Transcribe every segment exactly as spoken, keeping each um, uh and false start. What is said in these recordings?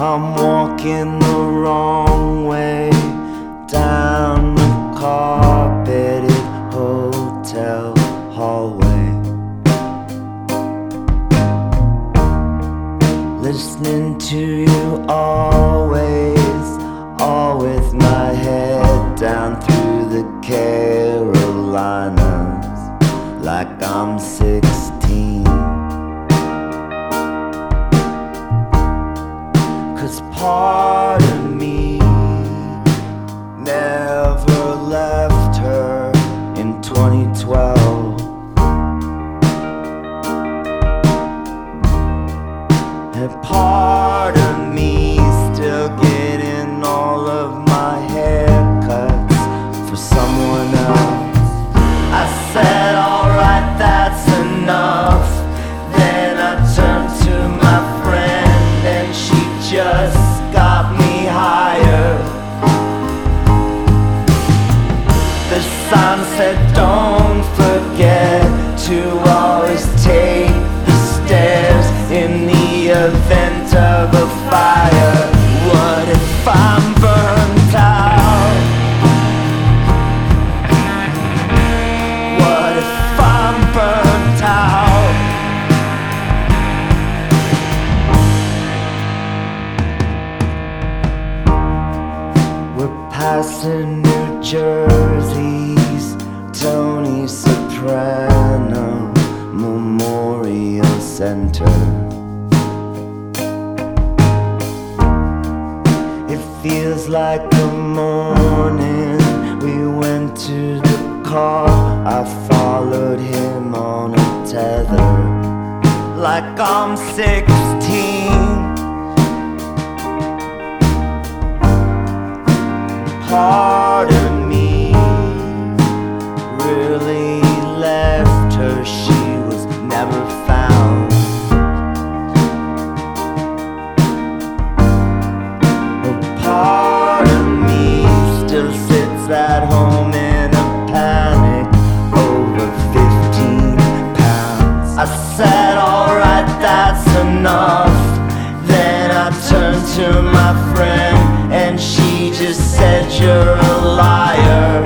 I'm walking the wrong way down the carpeted hotel hallway, listening to you always, all with my head down through the Carolinas, like I'm sixteen. Cause part of me never left her in twenty twelve, and part of me still getting all of my haircuts for someone else. I said, alright, that's enough. Then I turned to my friend and she just got me higher. The sign said, don't forget to always take the stairs in the event of a fire. What if I'm burnt out? What if I'm burnt out? We're passing New Jersey's Tony Soprano Memorial Center. It feels like the morning we went to the car. I followed him on a tether, like I'm sixteen. Part of me really left her, she was never found. But part of me still sits at home in a panic over fifteen pounds. I said, alright, that's enough. Then I turned to my friend and she just said, you're a liar.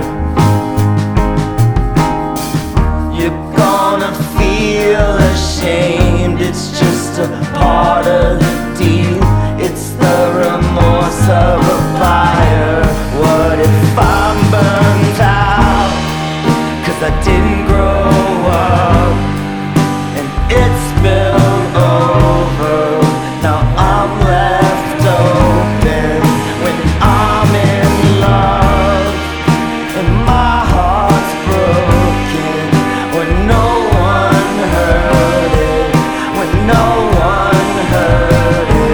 You're gonna feel ashamed, it's just a part of the deal. It's the remorse of a buyer. What if I'm burnt out? Cause I didn't grow up and it's spilled over. Now I'm left open when I'm in love, and my heart's broken when no one heard it, when no one heard it.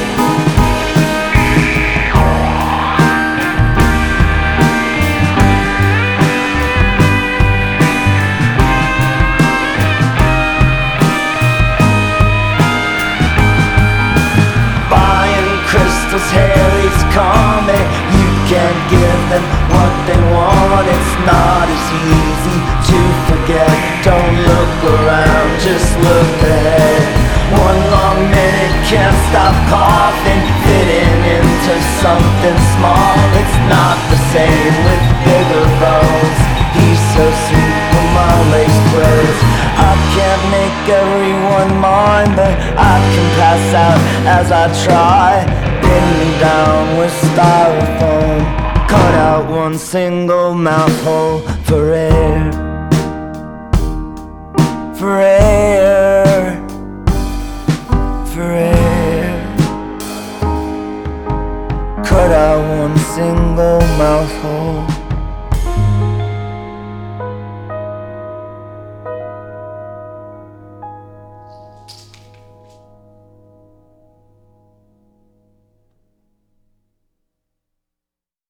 Buying crystals, Harry's coming. You can't give them what they want. It's not as easy to forget. Don't look around, just look ahead. One long minute, can't stop coughing, fitting into something small. It's not the same with bigger bones. He's so sweet with my lace clothes. I can't make everyone mine, but I can pass out as I try. Pin me down with styrofoam, cut out one single mouth hole for it.